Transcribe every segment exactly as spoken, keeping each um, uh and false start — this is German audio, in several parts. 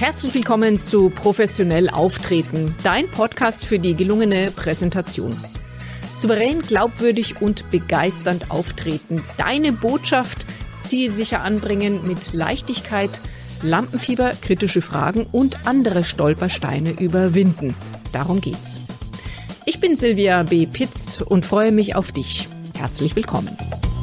Herzlich willkommen zu Professionell Auftreten, dein Podcast für die gelungene Präsentation. Souverän, glaubwürdig und begeisternd auftreten, deine Botschaft zielsicher anbringen mit Leichtigkeit, Lampenfieber, kritische Fragen und andere Stolpersteine überwinden. Darum geht's. Ich bin Silvia B. Pitz und freue mich auf dich. Herzlich willkommen.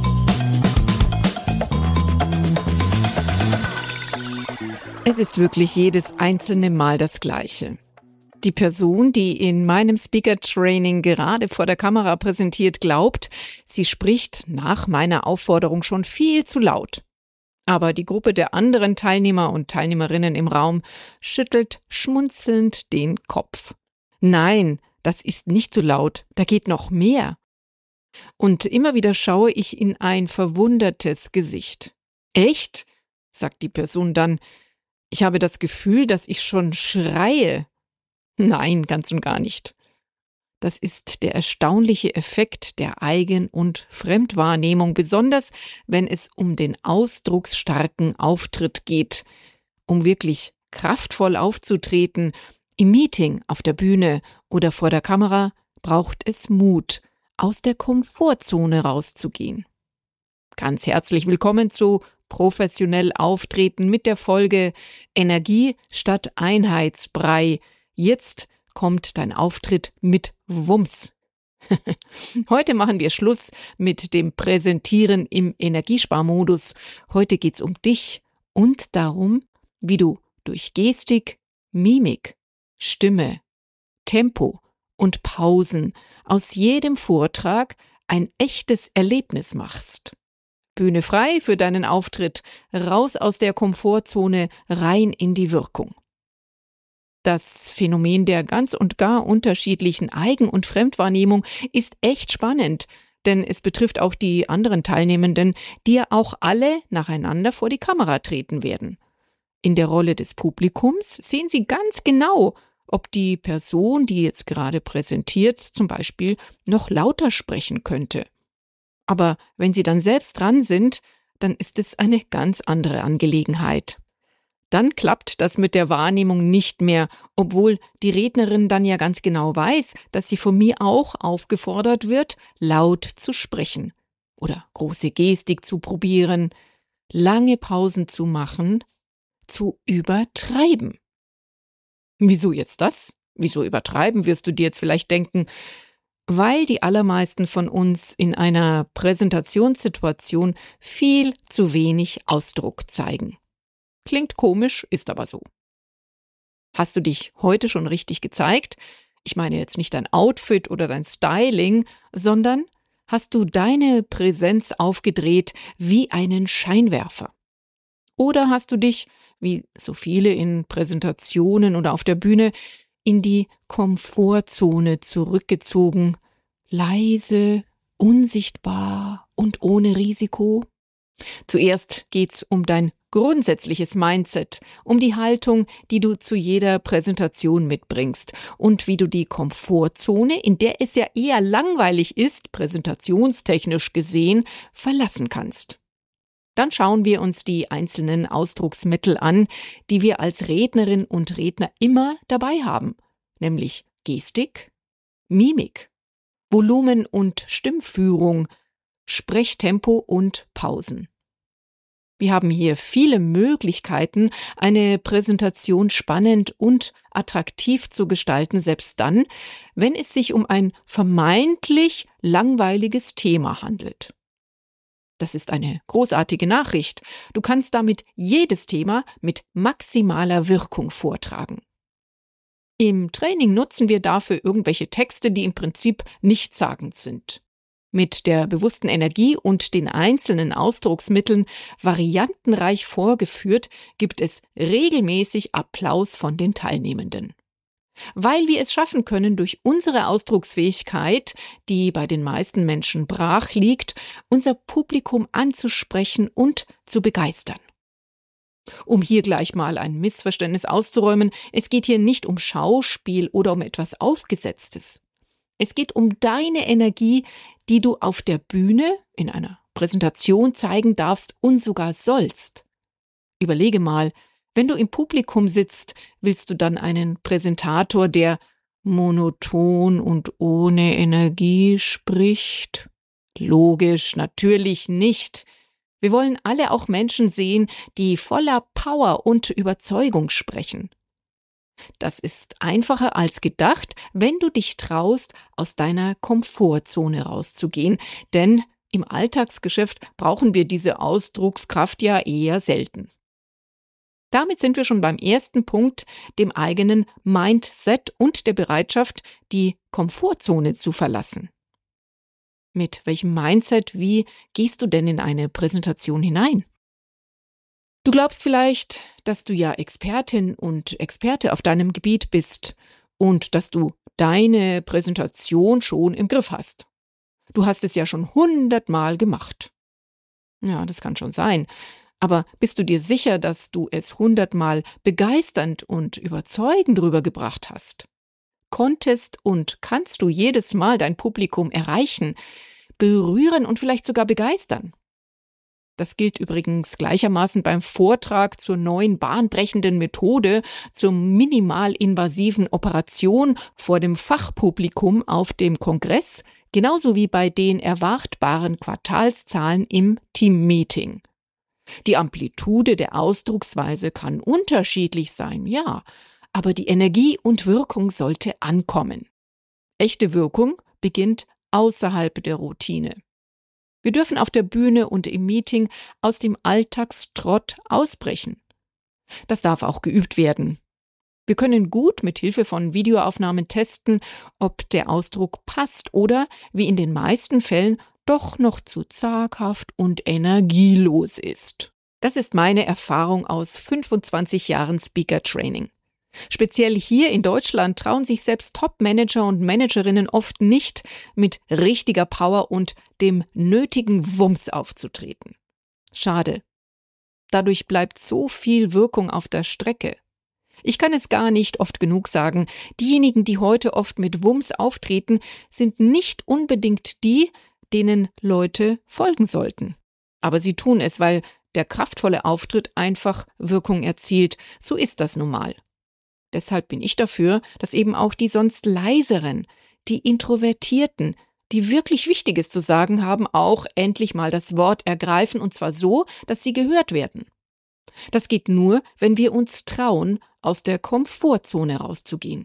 Es ist wirklich jedes einzelne Mal das Gleiche. Die Person, die in meinem Speaker-Training gerade vor der Kamera präsentiert, glaubt, sie spricht nach meiner Aufforderung schon viel zu laut. Aber die Gruppe der anderen Teilnehmer und Teilnehmerinnen im Raum schüttelt schmunzelnd den Kopf. Nein, das ist nicht so laut, da geht noch mehr. Und immer wieder schaue ich in ein verwundertes Gesicht. Echt? Sagt die Person dann. Ich habe das Gefühl, dass ich schon schreie. Nein, ganz und gar nicht. Das ist der erstaunliche Effekt der Eigen- und Fremdwahrnehmung, besonders wenn es um den ausdrucksstarken Auftritt geht. Um wirklich kraftvoll aufzutreten, im Meeting, auf der Bühne oder vor der Kamera, braucht es Mut, aus der Komfortzone rauszugehen. Ganz herzlich willkommen zu Professionell Auftreten mit der Folge Energie statt Einheitsbrei. Jetzt kommt dein Auftritt mit Wumms. Heute machen wir Schluss mit dem Präsentieren im Energiesparmodus. Heute geht's um dich und darum, wie du durch Gestik, Mimik, Stimme, Tempo und Pausen aus jedem Vortrag ein echtes Erlebnis machst. Bühne frei für deinen Auftritt, raus aus der Komfortzone, rein in die Wirkung. Das Phänomen der ganz und gar unterschiedlichen Eigen- und Fremdwahrnehmung ist echt spannend, denn es betrifft auch die anderen Teilnehmenden, die ja auch alle nacheinander vor die Kamera treten werden. In der Rolle des Publikums sehen sie ganz genau, ob die Person, die jetzt gerade präsentiert, zum Beispiel noch lauter sprechen könnte. Aber wenn sie dann selbst dran sind, dann ist es eine ganz andere Angelegenheit. Dann klappt das mit der Wahrnehmung nicht mehr, obwohl die Rednerin dann ja ganz genau weiß, dass sie von mir auch aufgefordert wird, laut zu sprechen oder große Gestik zu probieren, lange Pausen zu machen, zu übertreiben. Wieso jetzt das? Wieso übertreiben, wirst du dir jetzt vielleicht denken? Weil die allermeisten von uns in einer Präsentationssituation viel zu wenig Ausdruck zeigen. Klingt komisch, ist aber so. Hast du dich heute schon richtig gezeigt? Ich meine jetzt nicht dein Outfit oder dein Styling, sondern hast du deine Präsenz aufgedreht wie einen Scheinwerfer? Oder hast du dich, wie so viele in Präsentationen oder auf der Bühne, in die Komfortzone zurückgezogen, leise, unsichtbar und ohne Risiko? Zuerst geht's um dein grundsätzliches Mindset, um die Haltung, die du zu jeder Präsentation mitbringst und wie du die Komfortzone, in der es ja eher langweilig ist, präsentationstechnisch gesehen, verlassen kannst. Dann schauen wir uns die einzelnen Ausdrucksmittel an, die wir als Rednerin und Redner immer dabei haben, nämlich Gestik, Mimik, Volumen und Stimmführung, Sprechtempo und Pausen. Wir haben hier viele Möglichkeiten, eine Präsentation spannend und attraktiv zu gestalten, selbst dann, wenn es sich um ein vermeintlich langweiliges Thema handelt. Das ist eine großartige Nachricht. Du kannst damit jedes Thema mit maximaler Wirkung vortragen. Im Training nutzen wir dafür irgendwelche Texte, die im Prinzip nichtssagend sind. Mit der bewussten Energie und den einzelnen Ausdrucksmitteln variantenreich vorgeführt, gibt es regelmäßig Applaus von den Teilnehmenden. Weil wir es schaffen können, durch unsere Ausdrucksfähigkeit, die bei den meisten Menschen brach liegt, unser Publikum anzusprechen und zu begeistern. Um hier gleich mal ein Missverständnis auszuräumen, es geht hier nicht um Schauspiel oder um etwas Aufgesetztes. Es geht um deine Energie, die du auf der Bühne in einer Präsentation zeigen darfst und sogar sollst. Überlege mal, Wenn du im Publikum sitzt, willst du dann einen Präsentator, der monoton und ohne Energie spricht? Logisch, natürlich nicht. Wir wollen alle auch Menschen sehen, die voller Power und Überzeugung sprechen. Das ist einfacher als gedacht, wenn du dich traust, aus deiner Komfortzone rauszugehen, denn im Alltagsgeschäft brauchen wir diese Ausdruckskraft ja eher selten. Damit sind wir schon beim ersten Punkt, dem eigenen Mindset und der Bereitschaft, die Komfortzone zu verlassen. Mit welchem Mindset, wie gehst du denn in eine Präsentation hinein? Du glaubst vielleicht, dass du ja Expertin und Experte auf deinem Gebiet bist und dass du deine Präsentation schon im Griff hast. Du hast es ja schon hundertmal gemacht. Ja, das kann schon sein. Aber bist du dir sicher, dass du es hundertmal begeisternd und überzeugend rübergebracht hast? Konntest und kannst du jedes Mal dein Publikum erreichen, berühren und vielleicht sogar begeistern? Das gilt übrigens gleichermaßen beim Vortrag zur neuen bahnbrechenden Methode zur minimalinvasiven Operation vor dem Fachpublikum auf dem Kongress, genauso wie bei den erwartbaren Quartalszahlen im Teammeeting. Die Amplitude der Ausdrucksweise kann unterschiedlich sein, ja, aber die Energie und Wirkung sollte ankommen. Echte Wirkung beginnt außerhalb der Routine. Wir dürfen auf der Bühne und im Meeting aus dem Alltagstrott ausbrechen. Das darf auch geübt werden. Wir können gut mit Hilfe von Videoaufnahmen testen, ob der Ausdruck passt oder, wie in den meisten Fällen, doch noch zu zaghaft und energielos ist. Das ist meine Erfahrung aus fünfundzwanzig Jahren Speaker Training. Speziell hier in Deutschland trauen sich selbst Top-Manager und Managerinnen oft nicht, mit richtiger Power und dem nötigen Wumms aufzutreten. Schade. Dadurch bleibt so viel Wirkung auf der Strecke. Ich kann es gar nicht oft genug sagen, diejenigen, die heute oft mit Wumms auftreten, sind nicht unbedingt die, denen Leute folgen sollten. Aber sie tun es, weil der kraftvolle Auftritt einfach Wirkung erzielt. So ist das nun mal. Deshalb bin ich dafür, dass eben auch die sonst leiseren, die Introvertierten, die wirklich Wichtiges zu sagen haben, auch endlich mal das Wort ergreifen, und zwar so, dass sie gehört werden. Das geht nur, wenn wir uns trauen, aus der Komfortzone rauszugehen.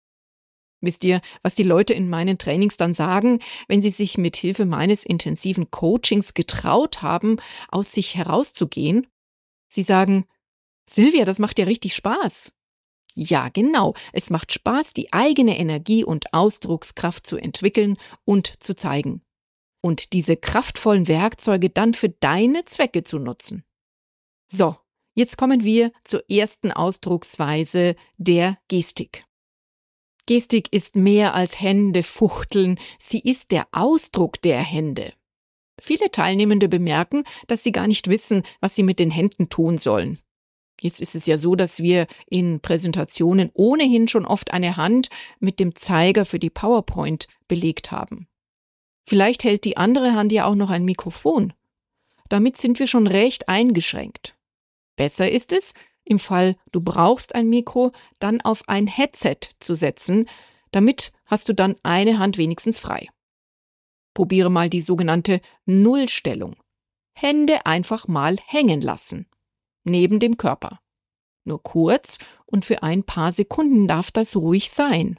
Wisst ihr, was die Leute in meinen Trainings dann sagen, wenn sie sich mit Hilfe meines intensiven Coachings getraut haben, aus sich herauszugehen? Sie sagen: Silvia, das macht ja richtig Spaß. Ja, genau, es macht Spaß, die eigene Energie und Ausdruckskraft zu entwickeln und zu zeigen. Und diese kraftvollen Werkzeuge dann für deine Zwecke zu nutzen. So, jetzt kommen wir zur ersten Ausdrucksweise, der Gestik. Gestik ist mehr als Hände fuchteln, sie ist der Ausdruck der Hände. Viele Teilnehmende bemerken, dass sie gar nicht wissen, was sie mit den Händen tun sollen. Jetzt ist es ja so, dass wir in Präsentationen ohnehin schon oft eine Hand mit dem Zeiger für die PowerPoint belegt haben. Vielleicht hält die andere Hand ja auch noch ein Mikrofon. Damit sind wir schon recht eingeschränkt. Besser ist es, im Fall du brauchst ein Mikro, dann auf ein Headset zu setzen, damit hast du dann eine Hand wenigstens frei. Probiere mal die sogenannte Nullstellung. Hände einfach mal hängen lassen. Neben dem Körper. Nur kurz und für ein paar Sekunden darf das ruhig sein.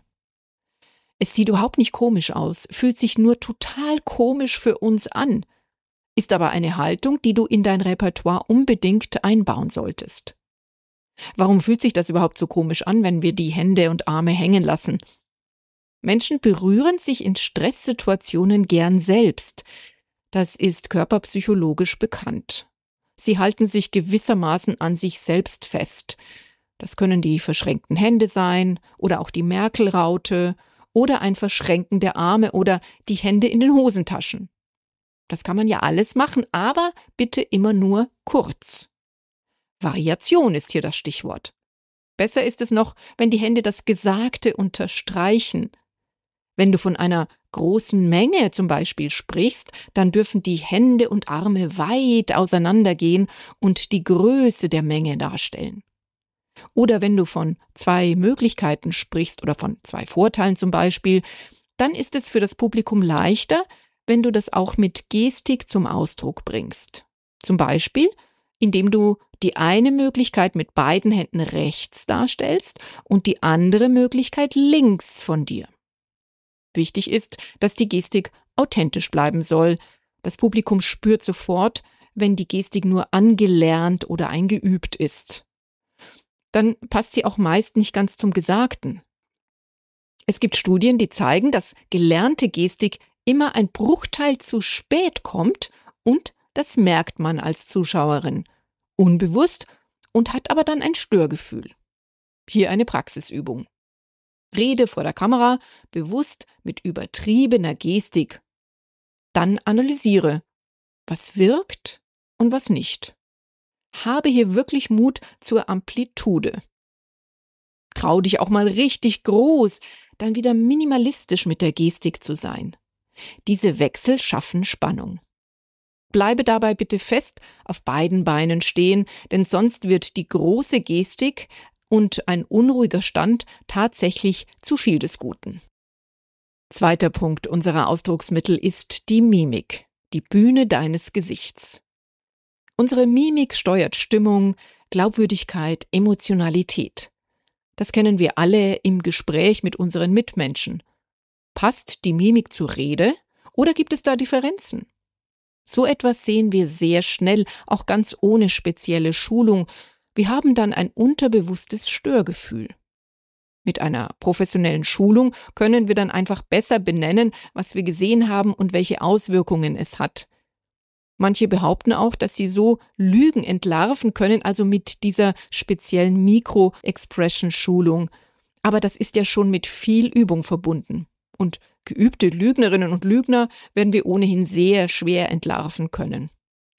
Es sieht überhaupt nicht komisch aus, fühlt sich nur total komisch für uns an, ist aber eine Haltung, die du in dein Repertoire unbedingt einbauen solltest. Warum fühlt sich das überhaupt so komisch an, wenn wir die Hände und Arme hängen lassen? Menschen berühren sich in Stresssituationen gern selbst. Das ist körperpsychologisch bekannt. Sie halten sich gewissermaßen an sich selbst fest. Das können die verschränkten Hände sein oder auch die Merkel-Raute oder ein Verschränken der Arme oder die Hände in den Hosentaschen. Das kann man ja alles machen, aber bitte immer nur kurz. Variation ist hier das Stichwort. Besser ist es noch, wenn die Hände das Gesagte unterstreichen. Wenn du von einer großen Menge zum Beispiel sprichst, dann dürfen die Hände und Arme weit auseinandergehen und die Größe der Menge darstellen. Oder wenn du von zwei Möglichkeiten sprichst oder von zwei Vorteilen zum Beispiel, dann ist es für das Publikum leichter, wenn du das auch mit Gestik zum Ausdruck bringst. Zum Beispiel, indem du die eine Möglichkeit mit beiden Händen rechts darstellst und die andere Möglichkeit links von dir. Wichtig ist, dass die Gestik authentisch bleiben soll. Das Publikum spürt sofort, wenn die Gestik nur angelernt oder eingeübt ist. Dann passt sie auch meist nicht ganz zum Gesagten. Es gibt Studien, die zeigen, dass gelernte Gestik immer ein Bruchteil zu spät kommt und das merkt man als Zuschauerin. Unbewusst und hat aber dann ein Störgefühl. Hier eine Praxisübung. Rede vor der Kamera, bewusst mit übertriebener Gestik. Dann analysiere, was wirkt und was nicht. Habe hier wirklich Mut zur Amplitude. Trau dich auch mal richtig groß, dann wieder minimalistisch mit der Gestik zu sein. Diese Wechsel schaffen Spannung. Bleibe dabei bitte fest auf beiden Beinen stehen, denn sonst wird die große Gestik und ein unruhiger Stand tatsächlich zu viel des Guten. Zweiter Punkt unserer Ausdrucksmittel ist die Mimik, die Bühne deines Gesichts. Unsere Mimik steuert Stimmung, Glaubwürdigkeit, Emotionalität. Das kennen wir alle im Gespräch mit unseren Mitmenschen. Passt die Mimik zur Rede oder gibt es da Differenzen? So etwas sehen wir sehr schnell, auch ganz ohne spezielle Schulung. Wir haben dann ein unterbewusstes Störgefühl. Mit einer professionellen Schulung können wir dann einfach besser benennen, was wir gesehen haben und welche Auswirkungen es hat. Manche behaupten auch, dass sie so Lügen entlarven können, also mit dieser speziellen Micro-Expression-Schulung. Aber das ist ja schon mit viel Übung verbunden. Und geübte Lügnerinnen und Lügner werden wir ohnehin sehr schwer entlarven können.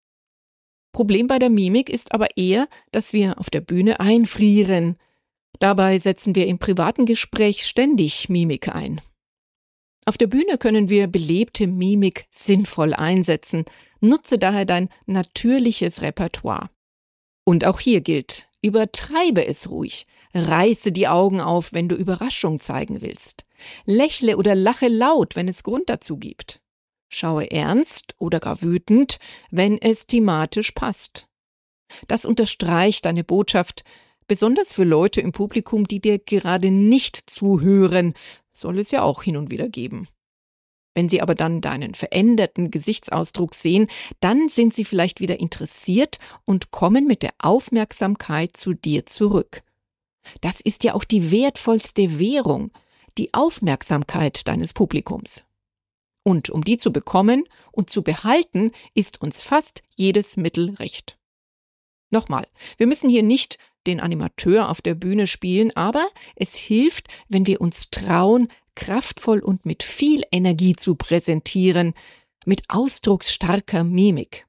Problem bei der Mimik ist aber eher, dass wir auf der Bühne einfrieren. Dabei setzen wir im privaten Gespräch ständig Mimik ein. Auf der Bühne können wir belebte Mimik sinnvoll einsetzen. Nutze daher dein natürliches Repertoire. Und auch hier gilt, übertreibe es ruhig. Reiße die Augen auf, wenn du Überraschung zeigen willst. Lächle oder lache laut, wenn es Grund dazu gibt. Schaue ernst oder gar wütend, wenn es thematisch passt. Das unterstreicht deine Botschaft, besonders für Leute im Publikum, die dir gerade nicht zuhören, soll es ja auch hin und wieder geben. Wenn sie aber dann deinen veränderten Gesichtsausdruck sehen, dann sind sie vielleicht wieder interessiert und kommen mit der Aufmerksamkeit zu dir zurück. Das ist ja auch die wertvollste Währung, die Aufmerksamkeit deines Publikums. Und um die zu bekommen und zu behalten, ist uns fast jedes Mittel recht. Nochmal, wir müssen hier nicht den Animateur auf der Bühne spielen, aber es hilft, wenn wir uns trauen, kraftvoll und mit viel Energie zu präsentieren, mit ausdrucksstarker Mimik.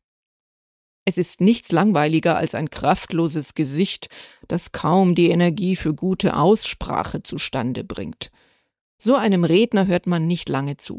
Es ist nichts langweiliger als ein kraftloses Gesicht, das kaum die Energie für gute Aussprache zustande bringt. So einem Redner hört man nicht lange zu.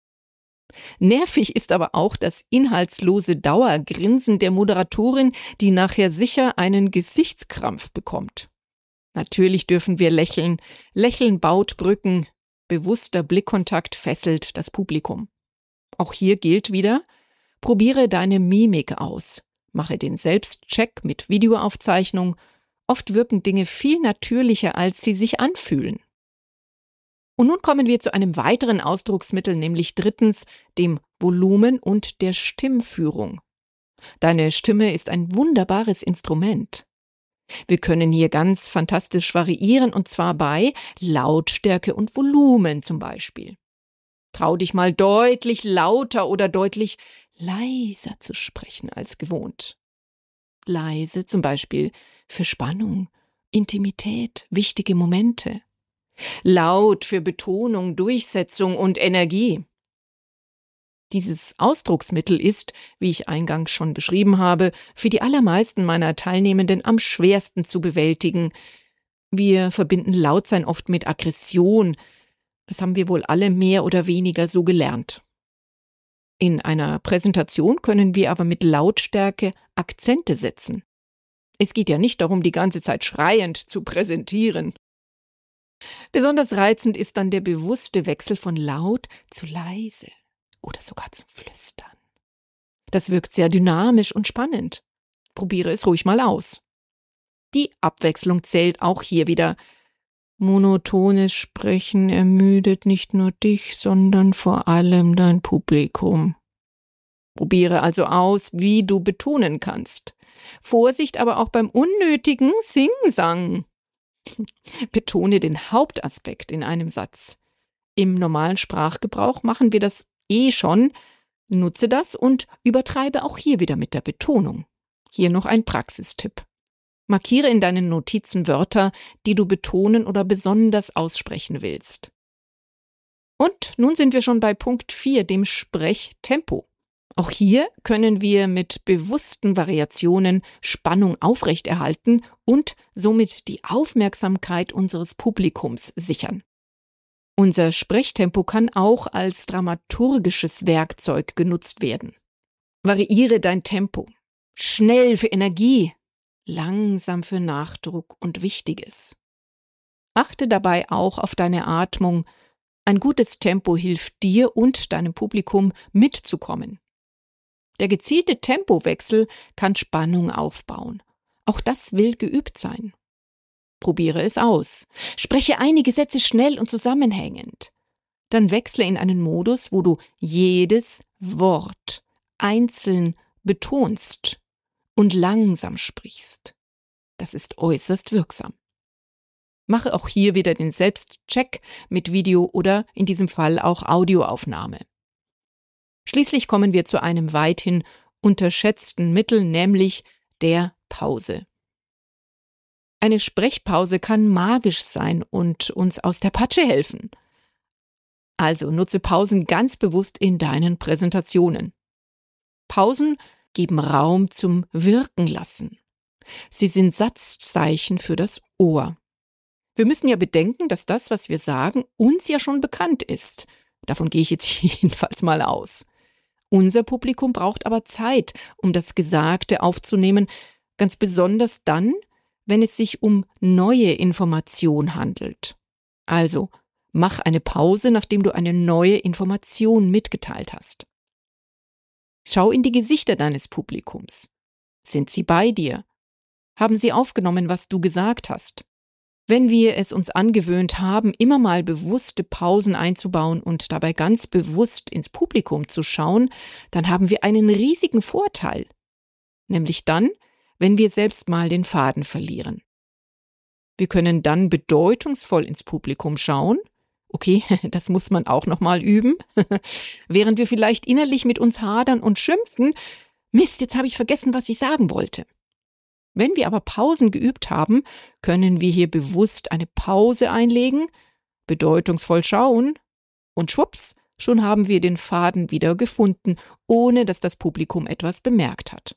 Nervig ist aber auch das inhaltslose Dauergrinsen der Moderatorin, die nachher sicher einen Gesichtskrampf bekommt. Natürlich dürfen wir lächeln. Lächeln baut Brücken. Bewusster Blickkontakt fesselt das Publikum. Auch hier gilt wieder, probiere deine Mimik aus. Mache den Selbstcheck mit Videoaufzeichnung. Oft wirken Dinge viel natürlicher, als sie sich anfühlen. Und nun kommen wir zu einem weiteren Ausdrucksmittel, nämlich drittens dem Volumen und der Stimmführung. Deine Stimme ist ein wunderbares Instrument. Wir können hier ganz fantastisch variieren, und zwar bei Lautstärke und Volumen zum Beispiel. Trau dich mal deutlich lauter oder deutlich leiser zu sprechen als gewohnt. Leise zum Beispiel für Spannung, Intimität, wichtige Momente. Laut für Betonung, Durchsetzung und Energie. Dieses Ausdrucksmittel ist, wie ich eingangs schon beschrieben habe, für die allermeisten meiner Teilnehmenden am schwersten zu bewältigen. Wir verbinden Lautsein oft mit Aggression. Das haben wir wohl alle mehr oder weniger so gelernt. In einer Präsentation können wir aber mit Lautstärke Akzente setzen. Es geht ja nicht darum, die ganze Zeit schreiend zu präsentieren. Besonders reizend ist dann der bewusste Wechsel von laut zu leise oder sogar zum Flüstern. Das wirkt sehr dynamisch und spannend. Probiere es ruhig mal aus. Die Abwechslung zählt auch hier wieder. Monotones Sprechen ermüdet nicht nur dich, sondern vor allem dein Publikum. Probiere also aus, wie du betonen kannst. Vorsicht aber auch beim unnötigen Singsang. Betone den Hauptaspekt in einem Satz. Im normalen Sprachgebrauch machen wir das eh schon. Nutze das und übertreibe auch hier wieder mit der Betonung. Hier noch ein Praxistipp. Markiere in deinen Notizen Wörter, die du betonen oder besonders aussprechen willst. Und nun sind wir schon bei Punkt vier, dem Sprechtempo. Auch hier können wir mit bewussten Variationen Spannung aufrechterhalten und somit die Aufmerksamkeit unseres Publikums sichern. Unser Sprechtempo kann auch als dramaturgisches Werkzeug genutzt werden. Variiere dein Tempo. Schnell für Energie, langsam für Nachdruck und Wichtiges. Achte dabei auch auf deine Atmung. Ein gutes Tempo hilft dir und deinem Publikum mitzukommen. Der gezielte Tempowechsel kann Spannung aufbauen. Auch das will geübt sein. Probiere es aus. Spreche einige Sätze schnell und zusammenhängend. Dann wechsle in einen Modus, wo du jedes Wort einzeln betonst und langsam sprichst. Das ist äußerst wirksam. Mache auch hier wieder den Selbstcheck mit Video oder in diesem Fall auch Audioaufnahme. Schließlich kommen wir zu einem weithin unterschätzten Mittel, nämlich der Pause. Eine Sprechpause kann magisch sein und uns aus der Patsche helfen. Also nutze Pausen ganz bewusst in deinen Präsentationen. Pausen geben Raum zum Wirken lassen. Sie sind Satzzeichen für das Ohr. Wir müssen ja bedenken, dass das, was wir sagen, uns ja schon bekannt ist. Davon gehe ich jetzt jedenfalls mal aus. Unser Publikum braucht aber Zeit, um das Gesagte aufzunehmen, ganz besonders dann, wenn es sich um neue Information handelt. Also, mach eine Pause, nachdem du eine neue Information mitgeteilt hast. Schau in die Gesichter deines Publikums. Sind sie bei dir? Haben sie aufgenommen, was du gesagt hast? Wenn wir es uns angewöhnt haben, immer mal bewusste Pausen einzubauen und dabei ganz bewusst ins Publikum zu schauen, dann haben wir einen riesigen Vorteil. Nämlich dann, wenn wir selbst mal den Faden verlieren. Wir können dann bedeutungsvoll ins Publikum schauen. Okay, das muss man auch noch mal üben. Während wir vielleicht innerlich mit uns hadern und schimpfen, Mist, jetzt habe ich vergessen, was ich sagen wollte. Wenn wir aber Pausen geübt haben, können wir hier bewusst eine Pause einlegen, bedeutungsvoll schauen und schwupps, schon haben wir den Faden wieder gefunden, ohne dass das Publikum etwas bemerkt hat.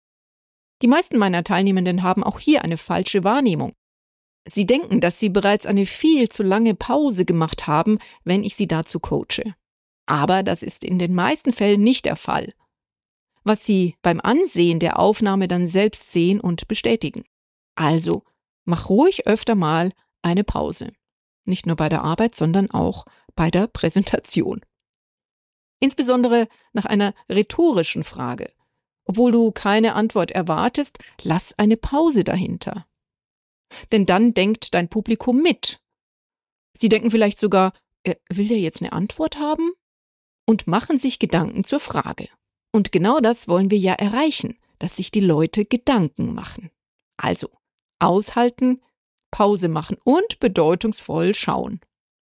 Die meisten meiner Teilnehmenden haben auch hier eine falsche Wahrnehmung. Sie denken, dass sie bereits eine viel zu lange Pause gemacht haben, wenn ich sie dazu coache. Aber das ist in den meisten Fällen nicht der Fall. Was sie beim Ansehen der Aufnahme dann selbst sehen und bestätigen. Also, mach ruhig öfter mal eine Pause. Nicht nur bei der Arbeit, sondern auch bei der Präsentation. Insbesondere nach einer rhetorischen Frage. Obwohl du keine Antwort erwartest, lass eine Pause dahinter. Denn dann denkt dein Publikum mit. Sie denken vielleicht sogar, äh, will der jetzt eine Antwort haben? Und machen sich Gedanken zur Frage. Und genau das wollen wir ja erreichen, dass sich die Leute Gedanken machen. Also, aushalten, Pause machen und bedeutungsvoll schauen.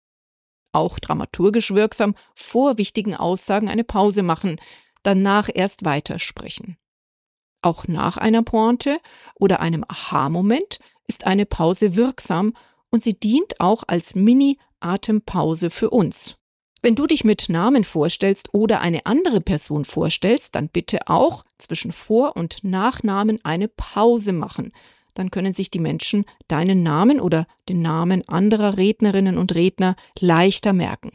Auch dramaturgisch wirksam, vor wichtigen Aussagen eine Pause machen, danach erst weitersprechen. Auch nach einer Pointe oder einem Aha-Moment ist eine Pause wirksam und sie dient auch als Mini-Atempause für uns. Wenn du dich mit Namen vorstellst oder eine andere Person vorstellst, dann bitte auch zwischen Vor- und Nachnamen eine Pause machen. Dann können sich die Menschen deinen Namen oder den Namen anderer Rednerinnen und Redner leichter merken.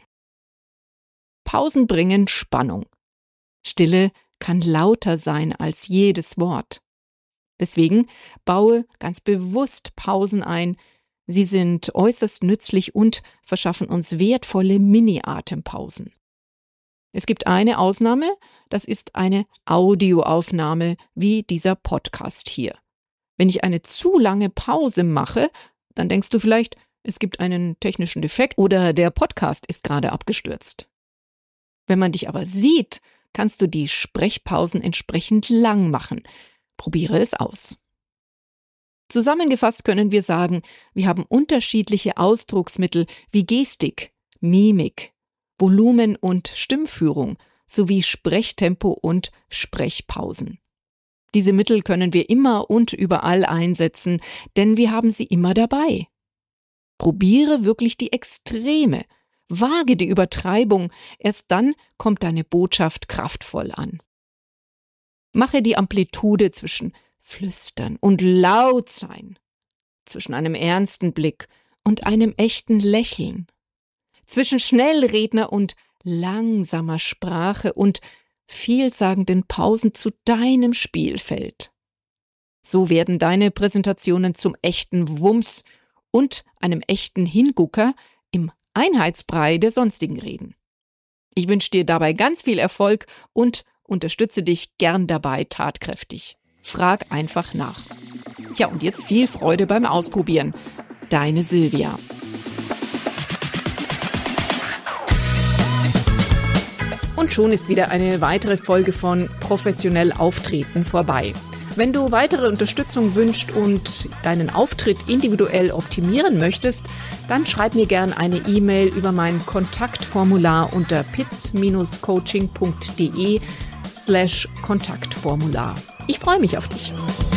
Pausen bringen Spannung. Stille kann lauter sein als jedes Wort. Deswegen baue ganz bewusst Pausen ein. Sie sind äußerst nützlich und verschaffen uns wertvolle Mini-Atempausen. Es gibt eine Ausnahme, das ist eine Audioaufnahme wie dieser Podcast hier. Wenn ich eine zu lange Pause mache, dann denkst du vielleicht, es gibt einen technischen Defekt oder der Podcast ist gerade abgestürzt. Wenn man dich aber sieht, kannst du die Sprechpausen entsprechend lang machen. Probiere es aus. Zusammengefasst können wir sagen, wir haben unterschiedliche Ausdrucksmittel wie Gestik, Mimik, Volumen und Stimmführung sowie Sprechtempo und Sprechpausen. Diese Mittel können wir immer und überall einsetzen, denn wir haben sie immer dabei. Probiere wirklich die Extreme, wage die Übertreibung, erst dann kommt deine Botschaft kraftvoll an. Mache die Amplitude zwischen Flüstern und Lautsein, zwischen einem ernsten Blick und einem echten Lächeln, zwischen Schnellredner und langsamer Sprache und vielsagenden Pausen zu deinem Spielfeld. So werden deine Präsentationen zum echten Wumms und einem echten Hingucker im Einheitsbrei der sonstigen Reden. Ich wünsche dir dabei ganz viel Erfolg und unterstütze dich gern dabei tatkräftig. Frag einfach nach. Ja, und jetzt viel Freude beim Ausprobieren. Deine Silvia. Und schon ist wieder eine weitere Folge von Professionell Auftreten vorbei. Wenn du weitere Unterstützung wünschst und deinen Auftritt individuell optimieren möchtest, dann schreib mir gern eine E-Mail über mein Kontaktformular unter pitz-coaching.de slash Kontaktformular. Ich freue mich auf dich.